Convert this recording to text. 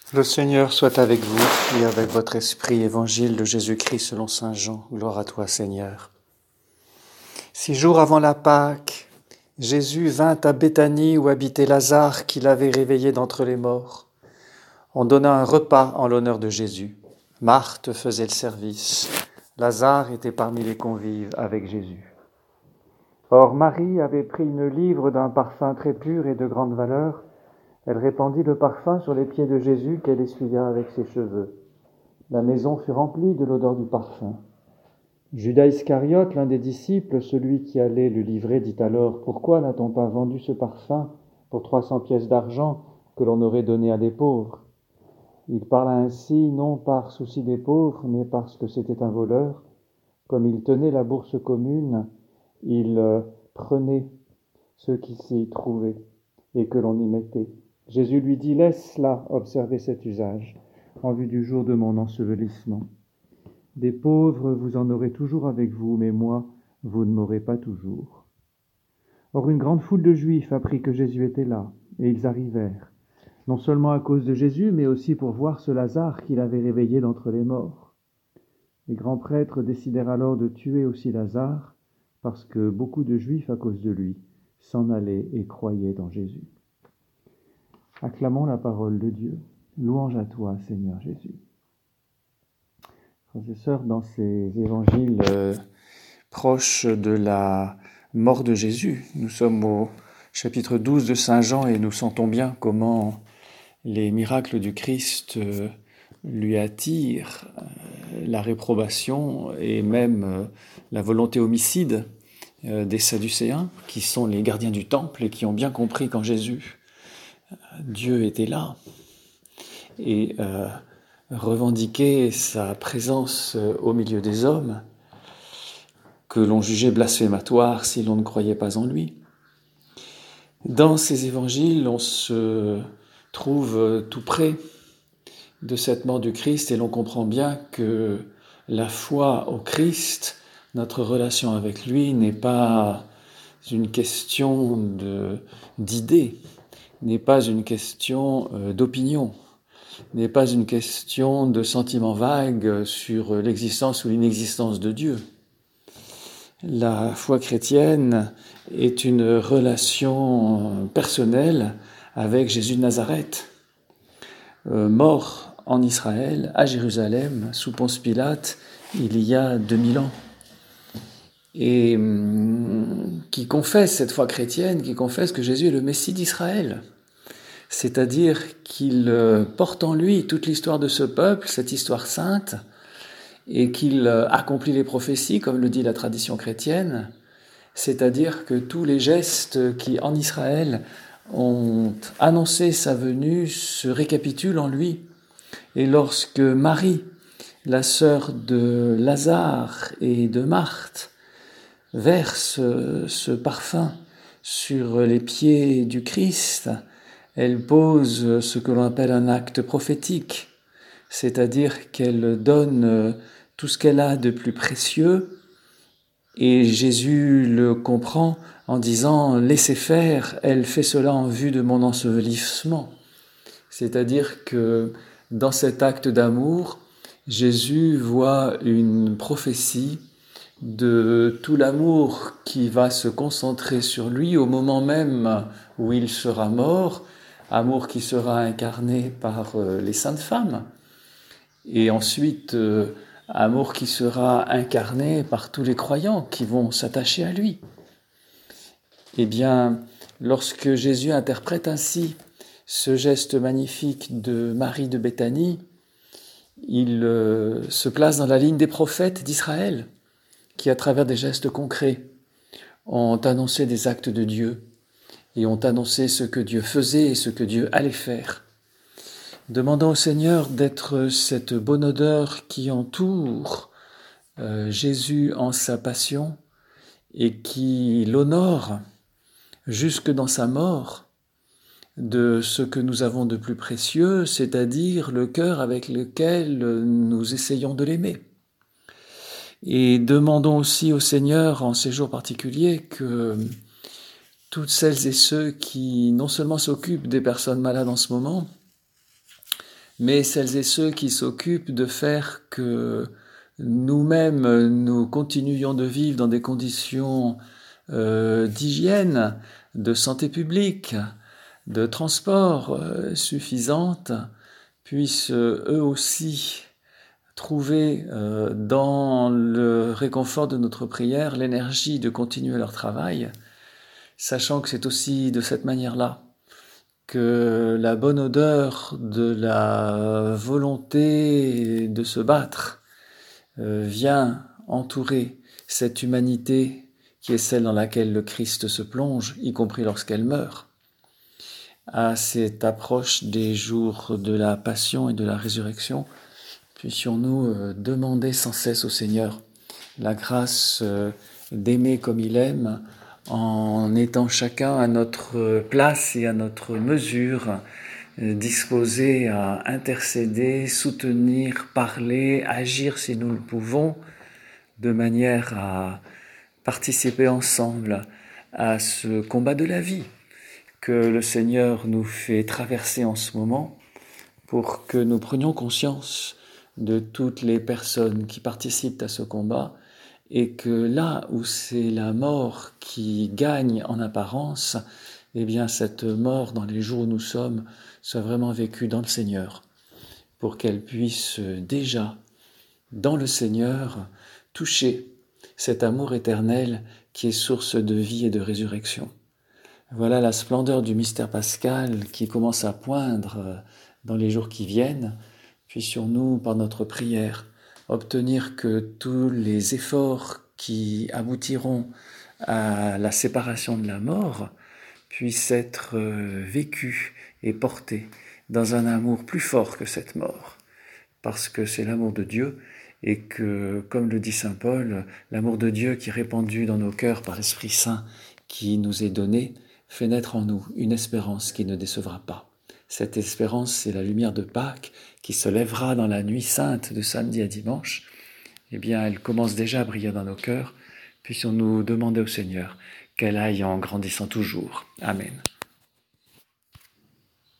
Le Seigneur soit avec vous et avec votre esprit. Évangile de Jésus-Christ selon saint Jean. Gloire à toi, Seigneur. 6 jours avant la Pâque, Jésus vint à Béthanie où habitait Lazare qu'il avait réveillé d'entre les morts. On donna un repas en l'honneur de Jésus. Marthe faisait le service. Lazare était parmi les convives avec Jésus. Or Marie avait pris une livre d'un parfum très pur et de grande valeur. Elle répandit le parfum sur les pieds de Jésus qu'elle essuya avec ses cheveux. La maison fut remplie de l'odeur du parfum. Judas Iscariote, l'un des disciples, celui qui allait le livrer, dit alors : « Pourquoi n'a-t-on pas vendu ce parfum pour 300 pièces d'argent que l'on aurait donné à des pauvres ?» Il parla ainsi non par souci des pauvres, mais parce que c'était un voleur. Comme il tenait la bourse commune, il prenait ce qui s'y trouvait et que l'on y mettait. Jésus lui dit : « Laisse-la observer cet usage, en vue du jour de mon ensevelissement. Des pauvres, vous en aurez toujours avec vous, mais moi, vous ne m'aurez pas toujours. » Or, une grande foule de Juifs apprit que Jésus était là, et ils arrivèrent, non seulement à cause de Jésus, mais aussi pour voir ce Lazare qu'il avait réveillé d'entre les morts. Les grands prêtres décidèrent alors de tuer aussi Lazare, parce que beaucoup de Juifs, à cause de lui, s'en allaient et croyaient en Jésus. Acclamons la parole de Dieu. Louange à toi, Seigneur Jésus. Frères et sœurs, dans ces évangiles proches de la mort de Jésus, nous sommes au chapitre 12 de Saint Jean et nous sentons bien comment les miracles du Christ lui attirent la réprobation et même la volonté homicide des Sadducéens, qui sont les gardiens du temple et qui ont bien compris qu'en Jésus, Dieu était là et revendiquait sa présence au milieu des hommes, que l'on jugeait blasphématoire si l'on ne croyait pas en lui. Dans ces évangiles, on se trouve tout près de cette mort du Christ et l'on comprend bien que la foi au Christ, notre relation avec lui, n'est pas une question d'idées, n'est pas une question d'opinion, n'est pas une question de sentiments vagues sur l'existence ou l'inexistence de Dieu. La foi chrétienne est une relation personnelle avec Jésus de Nazareth, mort en Israël, à Jérusalem, sous Ponce Pilate, il y a 2000 ans. Et qui confesse cette foi chrétienne, qui confesse que Jésus est le Messie d'Israël. C'est-à-dire qu'il porte en lui toute l'histoire de ce peuple, cette histoire sainte, et qu'il accomplit les prophéties, comme le dit la tradition chrétienne, c'est-à-dire que tous les gestes qui, en Israël, ont annoncé sa venue se récapitulent en lui. Et lorsque Marie, la sœur de Lazare et de Marthe, verse ce parfum sur les pieds du Christ, elle pose ce que l'on appelle un acte prophétique, c'est-à-dire qu'elle donne tout ce qu'elle a de plus précieux, et Jésus le comprend en disant « Laissez faire, elle fait cela en vue de mon ensevelissement ». C'est-à-dire que dans cet acte d'amour, Jésus voit une prophétie de tout l'amour qui va se concentrer sur lui au moment même où il sera mort, amour qui sera incarné par les saintes femmes, et ensuite amour qui sera incarné par tous les croyants qui vont s'attacher à lui. Eh bien, lorsque Jésus interprète ainsi ce geste magnifique de Marie de Béthanie, il se place dans la ligne des prophètes d'Israël, qui, à travers des gestes concrets, ont annoncé des actes de Dieu et ont annoncé ce que Dieu faisait et ce que Dieu allait faire. Demandons au Seigneur d'être cette bonne odeur qui entoure Jésus en sa passion et qui l'honore jusque dans sa mort de ce que nous avons de plus précieux, c'est-à-dire le cœur avec lequel nous essayons de l'aimer. Et demandons aussi au Seigneur, en ces jours particuliers, que toutes celles et ceux qui non seulement s'occupent des personnes malades en ce moment, mais celles et ceux qui s'occupent de faire que nous-mêmes, nous continuions de vivre dans des conditions d'hygiène, de santé publique, de transport suffisantes, puissent eux aussi trouver dans le réconfort de notre prière l'énergie de continuer leur travail, sachant que c'est aussi de cette manière-là que la bonne odeur de la volonté de se battre vient entourer cette humanité qui est celle dans laquelle le Christ se plonge, y compris lorsqu'elle meurt. À cette approche des jours de la Passion et de la Résurrection, puissions-nous demander sans cesse au Seigneur la grâce d'aimer comme il aime, en étant chacun à notre place et à notre mesure, disposés à intercéder, soutenir, parler, agir si nous le pouvons, de manière à participer ensemble à ce combat de la vie que le Seigneur nous fait traverser en ce moment, pour que nous prenions conscience de toutes les personnes qui participent à ce combat, et que là où c'est la mort qui gagne en apparence, eh bien cette mort dans les jours où nous sommes soit vraiment vécue dans le Seigneur, pour qu'elle puisse déjà, dans le Seigneur, toucher cet amour éternel qui est source de vie et de résurrection. Voilà la splendeur du mystère pascal qui commence à poindre dans les jours qui viennent. Puissions-nous, par notre prière, obtenir que tous les efforts qui aboutiront à la séparation de la mort puissent être vécus et portés dans un amour plus fort que cette mort, parce que c'est l'amour de Dieu, et que, comme le dit saint Paul, l'amour de Dieu qui est répandu dans nos cœurs par l'Esprit Saint qui nous est donné, fait naître en nous une espérance qui ne décevra pas. Cette espérance, c'est la lumière de Pâques qui se lèvera dans la nuit sainte de samedi à dimanche. Eh bien, elle commence déjà à briller dans nos cœurs. Puissions-nous demander au Seigneur qu'elle aille en grandissant toujours. Amen.